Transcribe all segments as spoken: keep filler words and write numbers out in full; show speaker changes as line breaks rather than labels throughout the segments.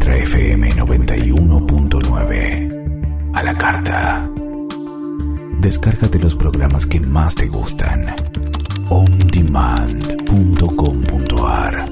Ultra F M noventa y uno punto nueve. A la carta. Descárgate los programas que más te gustan. on demand punto com punto a r.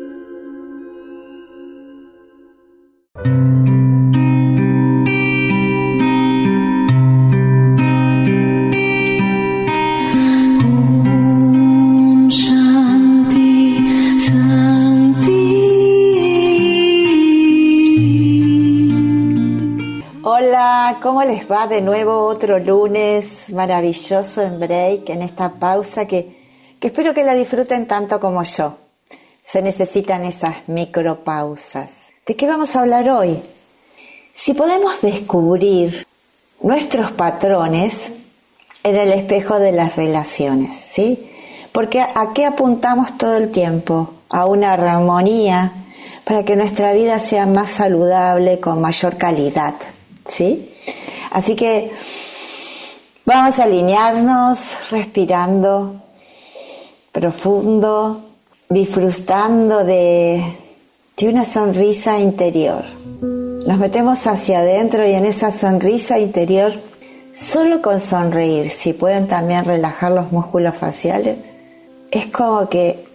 ¿Cómo les va? De nuevo otro lunes maravilloso en Break, en esta pausa que, que espero que la disfruten tanto como yo. Se necesitan esas micropausas. ¿De qué vamos a hablar hoy? Si podemos descubrir nuestros patrones en el espejo de las relaciones, ¿sí? Porque ¿a qué apuntamos todo el tiempo? A una armonía para que nuestra vida sea más saludable, con mayor calidad, ¿sí? Así que vamos a alinearnos respirando profundo, disfrutando de, de una sonrisa interior. Nos metemos hacia adentro y en esa sonrisa interior, solo con sonreír, si pueden también relajar los músculos faciales, es como que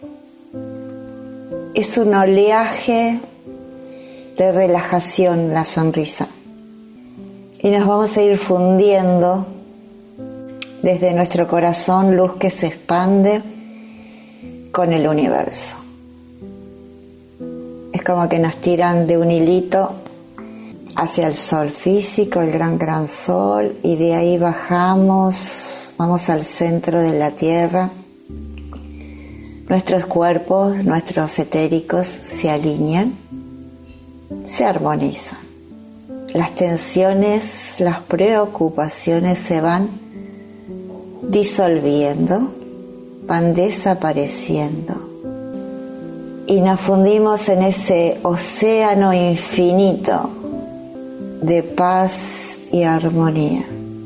es un oleaje de relajación la sonrisa. Y nos vamos a ir fundiendo desde nuestro corazón, luz que se expande con el universo. Es como que nos tiran de un hilito hacia el sol físico, el gran gran sol, y de ahí bajamos, vamos al centro de la tierra. Nuestros cuerpos, nuestros etéricos se alinean, se armonizan. Las tensiones, las preocupaciones se van disolviendo, van desapareciendo y nos fundimos en ese océano infinito de paz y armonía.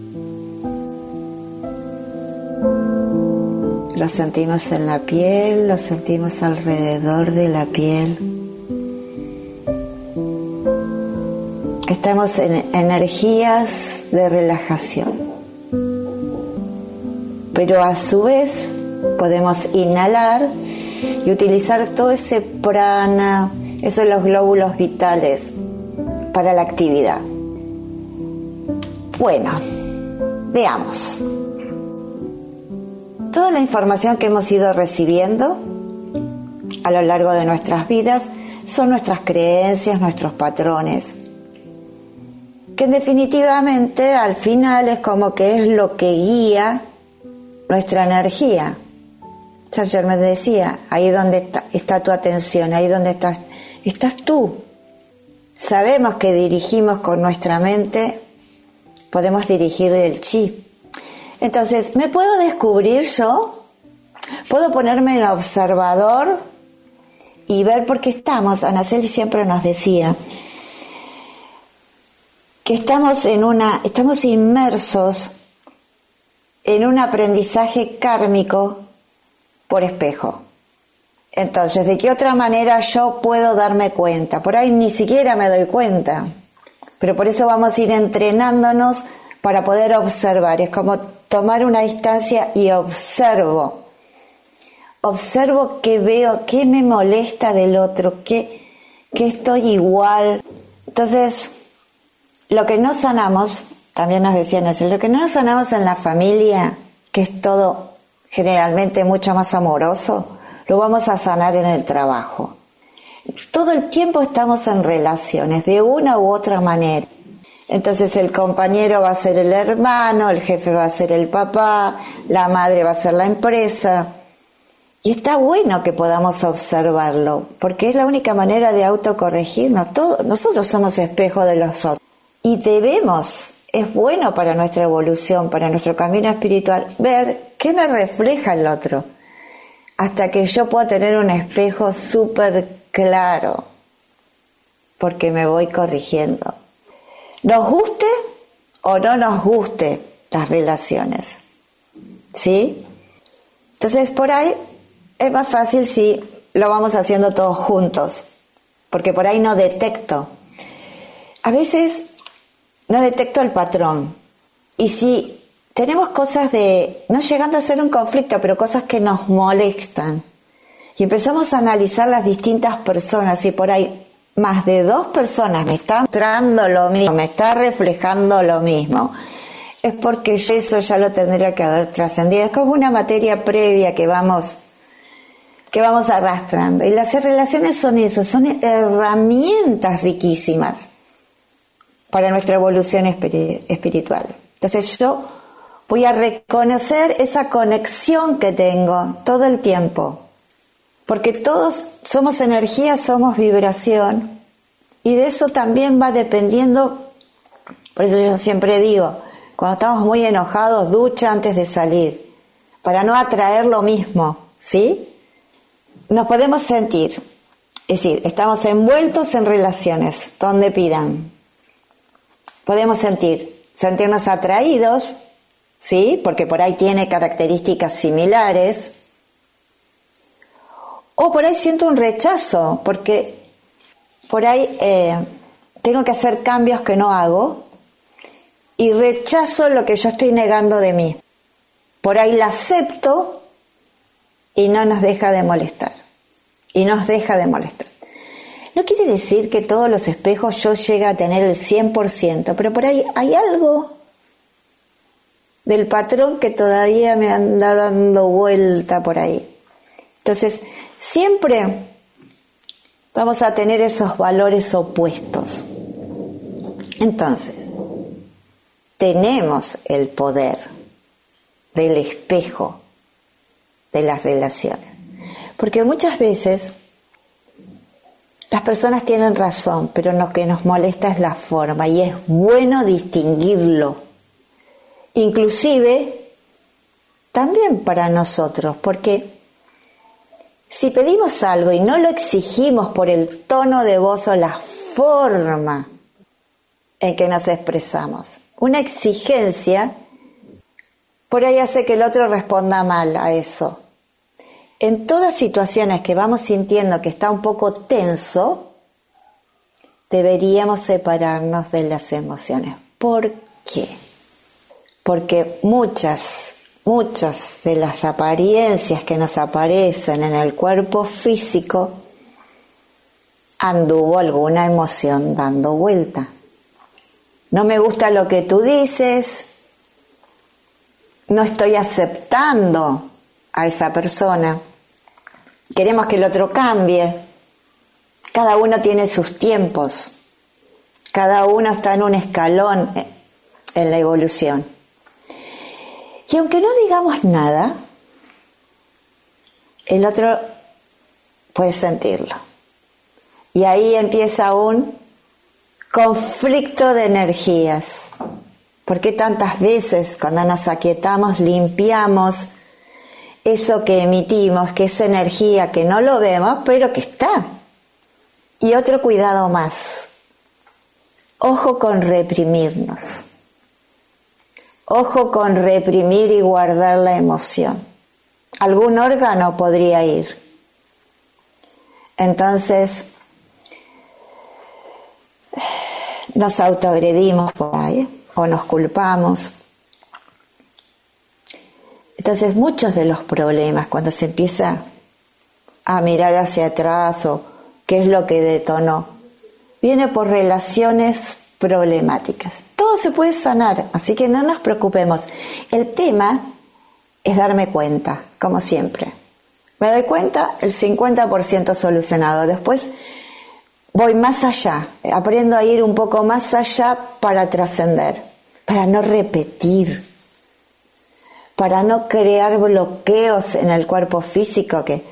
Lo sentimos en la piel, lo sentimos alrededor de la piel. Estamos en energías de relajación, pero a su vez podemos inhalar y utilizar todo ese prana, esos son los glóbulos vitales para la actividad. Bueno, veamos. Toda la información que hemos ido recibiendo a lo largo de nuestras vidas son nuestras creencias, nuestros patrones, que definitivamente al final es como que es lo que guía nuestra energía. Saint Germain me decía, ahí donde está, está tu atención, ahí donde estás, estás tú. Sabemos que dirigimos con nuestra mente, podemos dirigir el chi. Entonces, ¿me puedo descubrir yo? ¿Puedo ponerme en observador y ver por qué estamos? Anaceli siempre nos decía que estamos en una, estamos inmersos en un aprendizaje kármico por espejo. Entonces, ¿de qué otra manera yo puedo darme cuenta? Por ahí ni siquiera me doy cuenta, pero por eso vamos a ir entrenándonos para poder observar. Es como tomar una distancia y observo. Observo qué veo, qué me molesta del otro, qué, qué estoy igual. Entonces, lo que no sanamos, también nos decían así, lo que no sanamos en la familia, que es todo generalmente mucho más amoroso, lo vamos a sanar en el trabajo. Todo el tiempo estamos en relaciones, de una u otra manera. Entonces el compañero va a ser el hermano, el jefe va a ser el papá, la madre va a ser la empresa. Y está bueno que podamos observarlo, porque es la única manera de autocorregirnos. Todo, nosotros somos espejo de los otros. Y debemos, es bueno para nuestra evolución, para nuestro camino espiritual, ver qué me refleja el otro. Hasta que yo pueda tener un espejo súper claro, porque me voy corrigiendo. Nos guste o no nos guste las relaciones, ¿sí? Entonces por ahí es más fácil si lo vamos haciendo todos juntos, porque por ahí no detecto a veces no detecto el patrón. Y si tenemos cosas de, no llegando a ser un conflicto, pero cosas que nos molestan, y empezamos a analizar las distintas personas, y por ahí más de dos personas me están mostrando lo mismo, me está reflejando lo mismo, es porque yo eso ya lo tendría que haber trascendido. Es como una materia previa que vamos, que vamos arrastrando. Y las relaciones son eso, son herramientas riquísimas para nuestra evolución espiritual. Entonces yo voy a reconocer esa conexión que tengo todo el tiempo, porque todos somos energía, somos vibración, y de eso también va dependiendo. Por eso yo siempre digo, cuando estamos muy enojados, ducha antes de salir, para no atraer lo mismo, ¿sí? Nos podemos sentir, es decir, estamos envueltos en relaciones donde pidan. Podemos sentir, sentirnos atraídos, ¿sí? Porque por ahí tiene características similares. O por ahí siento un rechazo, porque por ahí eh, tengo que hacer cambios que no hago y rechazo lo que yo estoy negando de mí. Por ahí la acepto y no nos deja de molestar. Y nos deja de molestar. No quiere decir que todos los espejos yo llegue a tener el cien por ciento, pero por ahí hay algo del patrón que todavía me anda dando vuelta por ahí. Entonces, siempre vamos a tener esos valores opuestos. Entonces, tenemos el poder del espejo de las relaciones. Porque muchas veces las personas tienen razón, pero lo que nos molesta es la forma, y es bueno distinguirlo. Inclusive, también para nosotros, porque si pedimos algo y no lo exigimos por el tono de voz o la forma en que nos expresamos, una exigencia por ahí hace que el otro responda mal a eso. En todas situaciones que vamos sintiendo que está un poco tenso, deberíamos separarnos de las emociones. ¿Por qué? Porque muchas Muchas de las apariencias que nos aparecen en el cuerpo físico anduvo alguna emoción dando vuelta. No me gusta lo que tú dices, no estoy aceptando a esa persona, queremos que el otro cambie. Cada uno tiene sus tiempos, cada uno está en un escalón en la evolución. Y aunque no digamos nada, el otro puede sentirlo. Y ahí empieza un conflicto de energías. ¿Por qué tantas veces cuando nos aquietamos limpiamos eso que emitimos, que es energía que no lo vemos, pero que está? Y otro cuidado más. Ojo con reprimirnos. Ojo con reprimir y guardar la emoción. Algún órgano podría ir. Entonces, nos autoagredimos por ahí, o nos culpamos. Entonces, muchos de los problemas, cuando se empieza a mirar hacia atrás o qué es lo que detonó, viene por relaciones problemáticas. Todo se puede sanar, así que no nos preocupemos. El tema es darme cuenta, como siempre. Me doy cuenta, el cincuenta por ciento solucionado. Después voy más allá, aprendo a ir un poco más allá para trascender, para no repetir, para no crear bloqueos en el cuerpo físico, que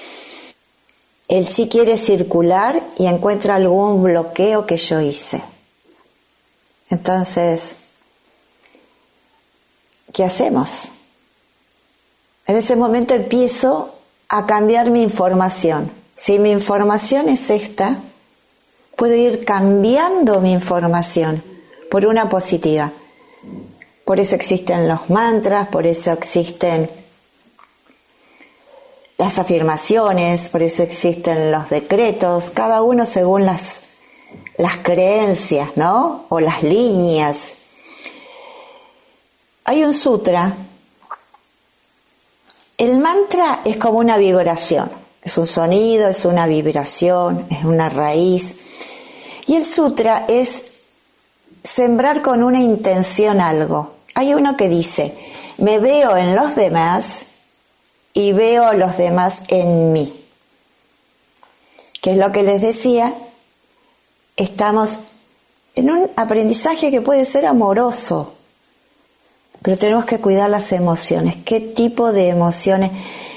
el chi quiere circular y encuentra algún bloqueo que yo hice. Entonces, ¿qué hacemos? En ese momento empiezo a cambiar mi información. Si mi información es esta, puedo ir cambiando mi información por una positiva. Por eso existen los mantras, por eso existen las afirmaciones, por eso existen los decretos, cada uno según las las creencias, ¿no? O las líneas. Hay un sutra. El mantra es como una vibración. Es un sonido, es una vibración, es una raíz. Y el sutra es sembrar con una intención algo. Hay uno que dice, me veo en los demás y veo a los demás en mí. Que es lo que les decía, estamos en un aprendizaje que puede ser amoroso, pero tenemos que cuidar las emociones. ¿Qué tipo de emociones?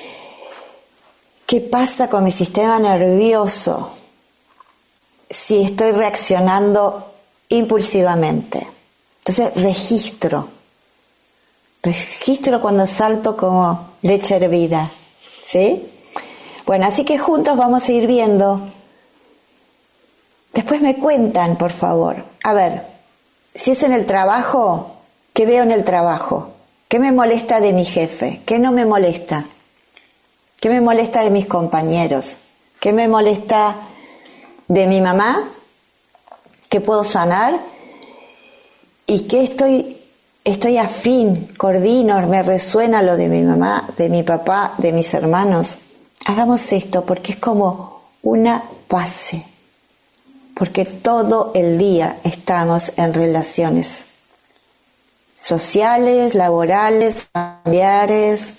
¿Qué pasa con mi sistema nervioso si estoy reaccionando impulsivamente? Entonces registro, registro cuando salto como leche hervida, ¿sí? Bueno, así que juntos vamos a ir viendo. Después me cuentan, por favor. A ver, si es en el trabajo, ¿qué veo en el trabajo? ¿Qué me molesta de mi jefe? ¿Qué no me molesta? ¿Qué me molesta de mis compañeros? ¿Qué me molesta de mi mamá? ¿Qué puedo sanar? ¿Y qué estoy, estoy afín, coordino, me resuena lo de mi mamá, de mi papá, de mis hermanos? Hagamos esto porque es como una base. Porque todo el día estamos en relaciones sociales, laborales, familiares.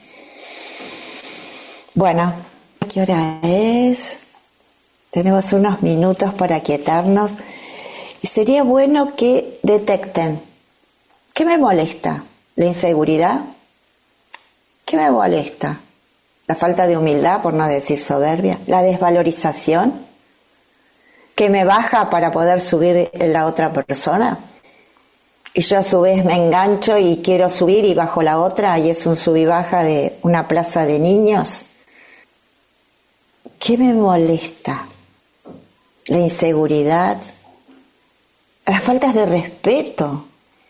Bueno, ¿qué hora es? Tenemos unos minutos para aquietarnos. Y sería bueno que detecten. ¿Qué me molesta? ¿La inseguridad? ¿Qué me molesta? ¿La falta de humildad, por no decir soberbia? ¿La desvalorización? ¿Que me baja para poder subir en la otra persona? Y yo a su vez me engancho y quiero subir y bajo la otra y es un sub y baja de una plaza de niños. ¿Qué me molesta? La inseguridad, las faltas de respeto,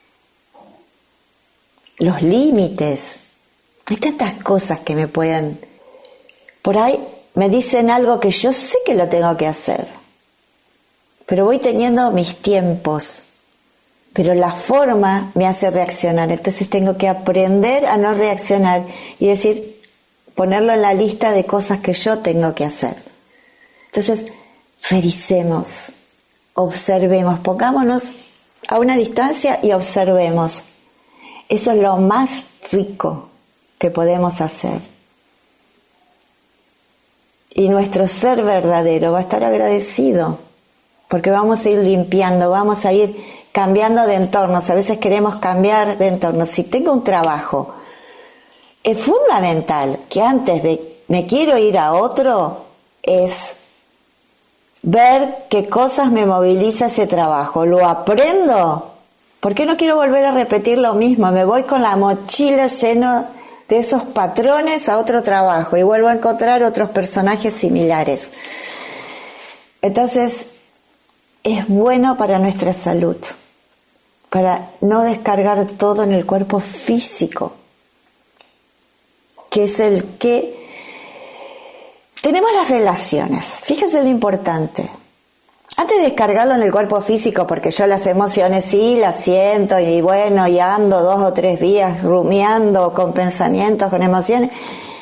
los límites. Hay tantas cosas que me pueden... Por ahí me dicen algo que yo sé que lo tengo que hacer, pero voy teniendo mis tiempos, pero la forma me hace reaccionar. Entonces tengo que aprender a no reaccionar y decir, ponerlo en la lista de cosas que yo tengo que hacer. Entonces, revisemos, observemos, pongámonos a una distancia y observemos. Eso es lo más rico que podemos hacer. Y nuestro ser verdadero va a estar agradecido, porque vamos a ir limpiando, vamos a ir cambiando de entornos. A veces queremos cambiar de entorno. Si tengo un trabajo, es fundamental que antes de me quiero ir a otro, es ver qué cosas me moviliza ese trabajo. ¿Lo aprendo? ¿Por qué no quiero volver a repetir lo mismo? Me voy con la mochila llena de esos patrones a otro trabajo y vuelvo a encontrar otros personajes similares. Entonces, es bueno para nuestra salud, para no descargar todo en el cuerpo físico, que es el que... Tenemos las relaciones, fíjense lo importante. Antes de descargarlo en el cuerpo físico, porque yo las emociones sí las siento y bueno, y ando dos o tres días rumiando con pensamientos, con emociones,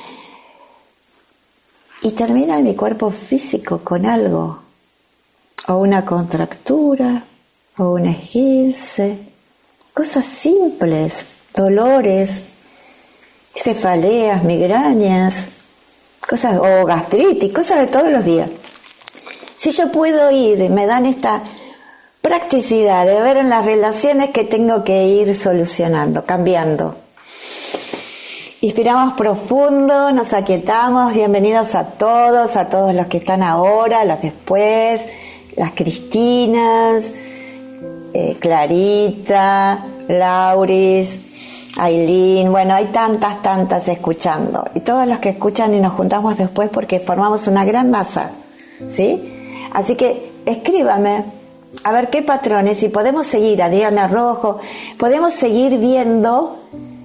y termina en mi cuerpo físico con algo, o una contractura, o un esguince, cosas simples, dolores, cefaleas, migrañas, cosas, o gastritis, cosas de todos los días. Si yo puedo ir, me dan esta practicidad de ver en las relaciones que tengo que ir solucionando, cambiando. Inspiramos profundo, nos aquietamos, bienvenidos a todos, a todos los que están ahora, los después, las Cristinas, eh, Clarita, Lauris, Aileen, bueno, hay tantas, tantas escuchando. Y todos los que escuchan y nos juntamos después porque formamos una gran masa, ¿sí? Así que escríbame a ver qué patrones, y podemos seguir, Adriana Rojo, podemos seguir viendo,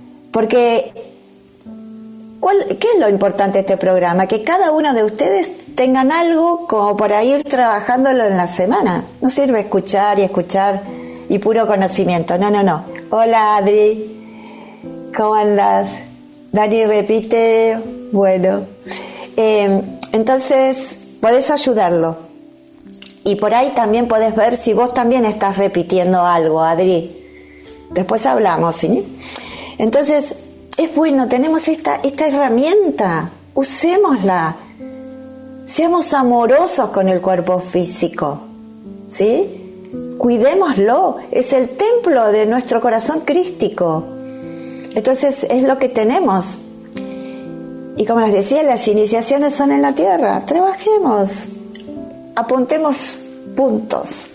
porque ¿cuál, ¿qué es lo importante de este programa? Que cada uno de ustedes tengan algo como para ir trabajándolo en la semana. No sirve escuchar y escuchar y puro conocimiento. No, no, no. Hola, Adri. ¿Cómo andas? Dani repite. Bueno. Eh, entonces, podés ayudarlo. Y por ahí también podés ver si vos también estás repitiendo algo, Adri. Después hablamos, ¿sí? Entonces, es bueno, tenemos esta, esta herramienta. Usémosla. Seamos amorosos con el cuerpo físico, ¿sí? Cuidémoslo, es el templo de nuestro corazón crístico. Entonces es lo que tenemos. Y como les decía, las iniciaciones son en la tierra. Trabajemos, apuntemos puntos.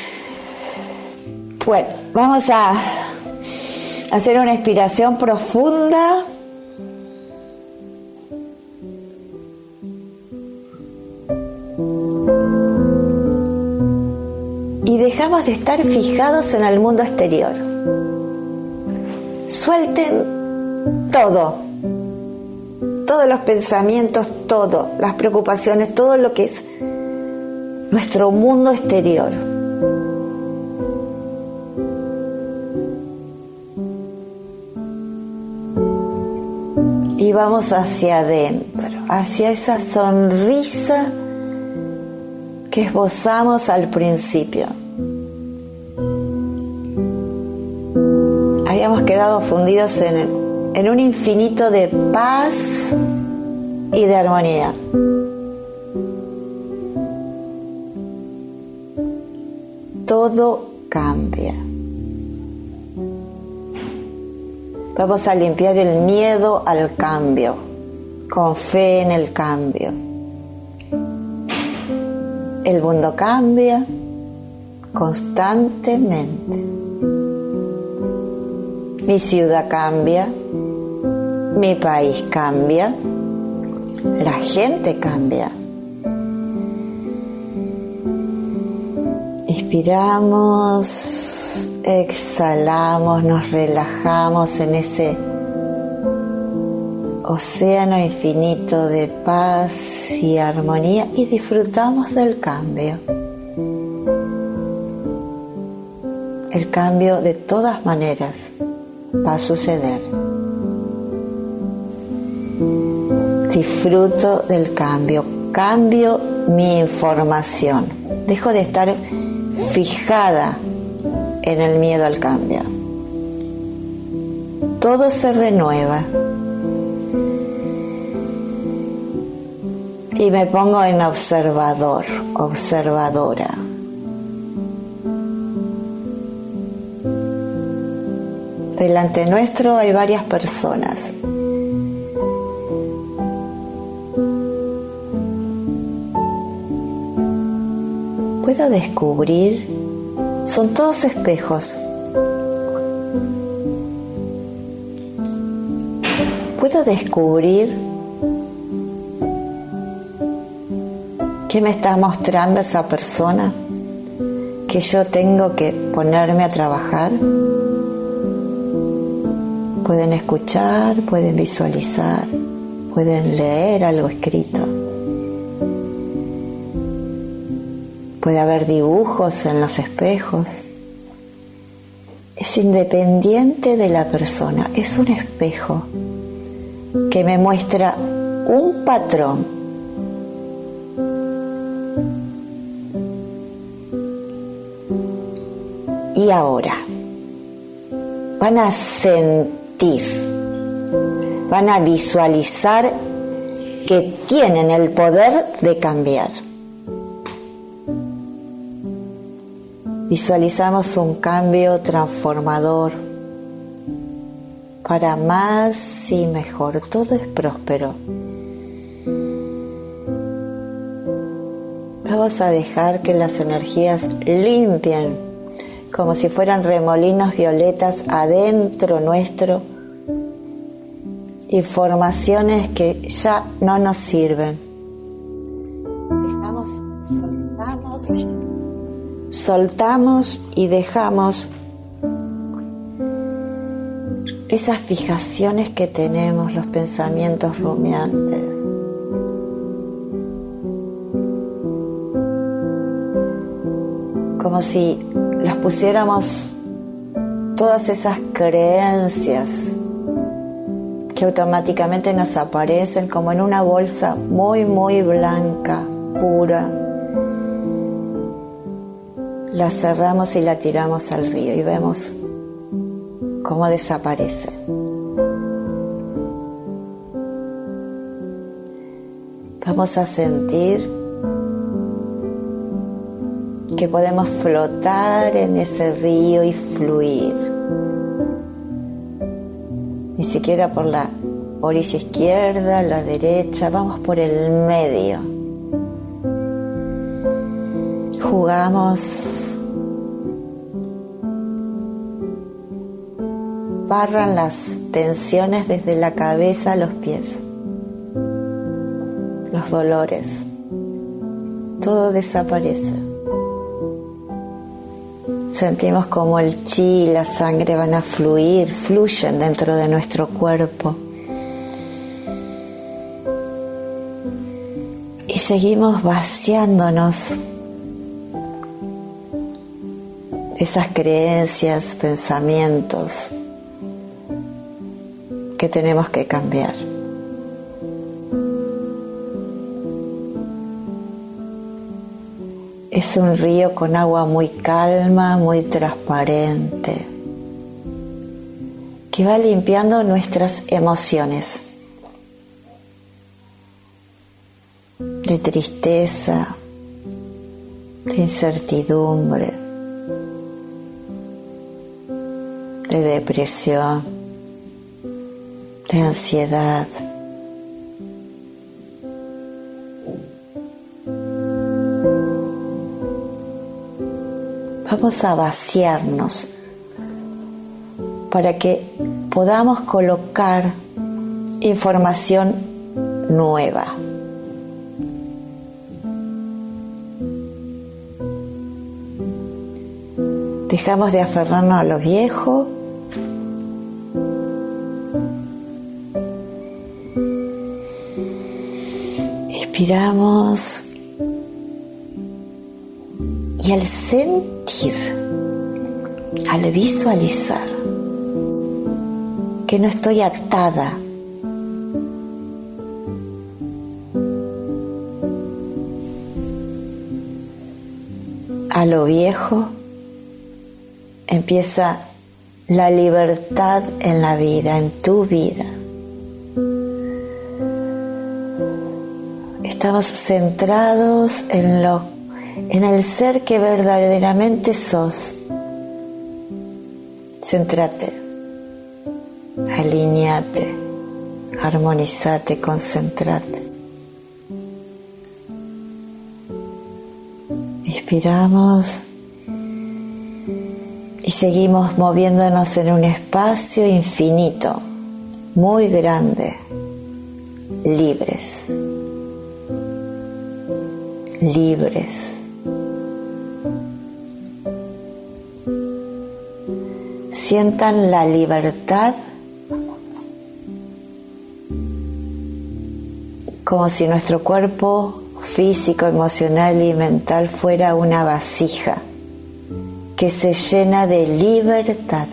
Bueno, vamos a hacer una inspiración profunda. Y dejamos de estar fijados en el mundo exterior. Suelten todo, todos los pensamientos, todo, las preocupaciones, todo lo que es nuestro mundo exterior. Y vamos hacia adentro, hacia esa sonrisa que esbozamos al principio. Habíamos quedado fundidos en, en un infinito de paz y de armonía. Todo cambia. Vamos a limpiar el miedo al cambio, con fe en el cambio. El mundo cambia constantemente. Mi ciudad cambia, mi país cambia, la gente cambia. Inspiramos, exhalamos, nos relajamos en ese océano infinito de paz y armonía y disfrutamos del cambio. El cambio de todas maneras va a suceder. Disfruto del cambio, cambio mi información, dejo de estar fijada en el miedo al cambio. Todo se renueva. Y me pongo en observador, observadora. Delante nuestro hay varias personas. Puedo descubrir, son todos espejos. Puedo descubrir qué me está mostrando esa persona que yo tengo que ponerme a trabajar. Pueden escuchar, pueden visualizar, pueden leer algo escrito. Puede haber dibujos en los espejos. Es independiente de la persona, es un espejo que me muestra un patrón. Y ahora van a sentir, van a visualizar que tienen el poder de cambiar. Visualizamos un cambio transformador para más y mejor. Todo es próspero. Vamos a dejar que las energías limpien, como si fueran remolinos violetas adentro nuestro, informaciones que ya no nos sirven. Dejamos, soltamos, soltamos y dejamos esas fijaciones que tenemos, los pensamientos rumiantes. como si las pusiéramos todas esas creencias que automáticamente nos aparecen como en una bolsa muy, muy blanca, pura. La cerramos y la tiramos al río y vemos cómo desaparece. Vamos a sentir que podemos flotar en ese río y fluir. Ni siquiera por la orilla izquierda, la derecha, vamos por el medio. Jugamos. Barran las tensiones desde la cabeza a los pies. Los dolores. Todo desaparece. Sentimos como el chi y la sangre van a fluir, fluyen dentro de nuestro cuerpo. Y seguimos vaciándonos esas creencias, pensamientos que tenemos que cambiar. Es un río con agua muy calma, muy transparente, que va limpiando nuestras emociones de tristeza, de incertidumbre, de depresión, de ansiedad. Vamos a vaciarnos para que podamos colocar información nueva. Dejamos de aferrarnos a lo viejo. Expiramos. Y al sentir, al visualizar que no estoy atada a lo viejo, empieza la libertad en la vida, en tu vida. Estamos centrados en lo en el ser que verdaderamente sos. Céntrate, alineate, armonizate, concentrate. Inspiramos y seguimos moviéndonos en un espacio infinito, muy grande, libres, libres. Sientan la libertad como si nuestro cuerpo físico, emocional y mental fuera una vasija que se llena de libertad,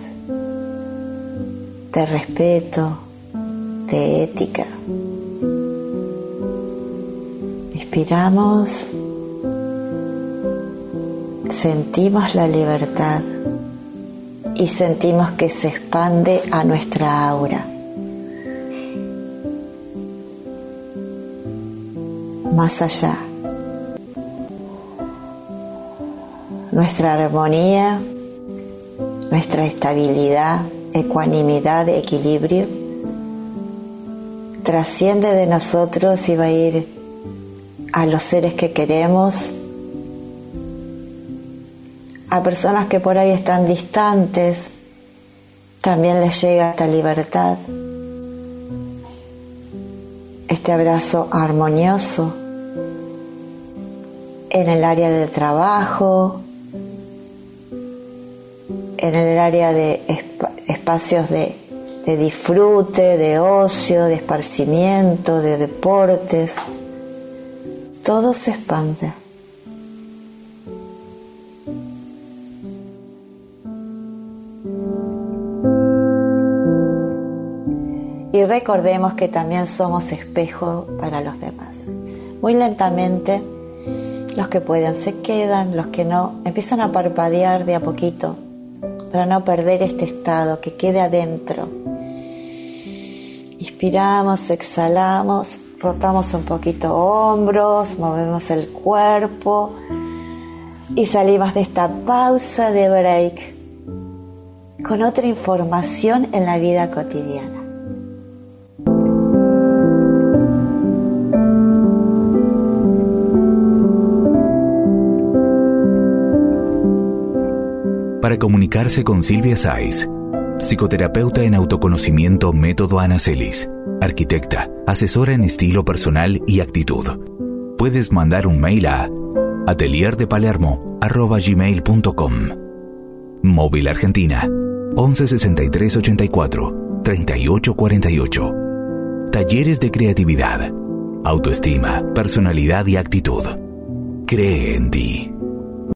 de respeto, de ética. Inspiramos, sentimos la libertad y sentimos que se expande a nuestra aura. Más allá. Nuestra armonía, nuestra estabilidad, ecuanimidad, equilibrio, trasciende de nosotros y va a ir a los seres que queremos, a personas que por ahí están distantes, también les llega esta libertad, este abrazo armonioso en el área de trabajo, en el área de esp- espacios de, de disfrute, de ocio, de esparcimiento, de deportes. Todo se expande. recordemos que también somos espejo para los demás. Muy lentamente, los que pueden se quedan, los que no empiezan a parpadear de a poquito para no perder este estado, que quede adentro. Inspiramos, exhalamos, rotamos un poquito hombros, movemos el cuerpo y salimos de esta pausa de break con otra información en la vida cotidiana.
Para comunicarse con Silvia Sáiz, psicoterapeuta en autoconocimiento Método Ana Celis, arquitecta, asesora en estilo personal y actitud, puedes mandar un mail a atelierdepalermo arroba gmail punto com. Móvil Argentina once sesenta y tres ochenta y cuatro treinta y ocho cuarenta y ocho. Talleres de creatividad, autoestima, personalidad y actitud. Cree en ti.